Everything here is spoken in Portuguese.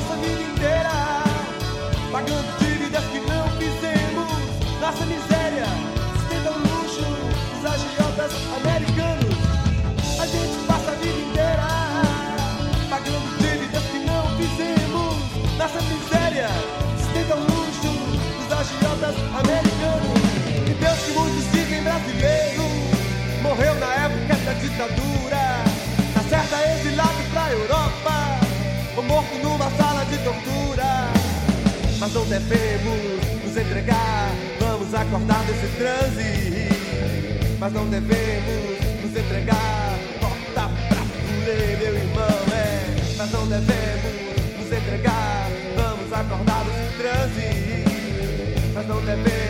passa a vida inteira pagando dívidas que não fizemos. Nossa miséria sustenta o luxo dos agiotas americanos. A gente passa a vida inteira pagando dívidas que não fizemos. Nossa miséria sustenta o luxo dos agiotas americanos. E Deus, que muitos dizem brasileiro, morreu na época da ditadura. Tá certa, exilado pra Europa ou morto numa sala de tortura. Mas não devemos nos entregar, vamos acordar desse transe. Mas não devemos nos entregar, corta pra pulê, meu irmão, Mas não devemos nos entregar, vamos acordar desse transe. Mas não devemos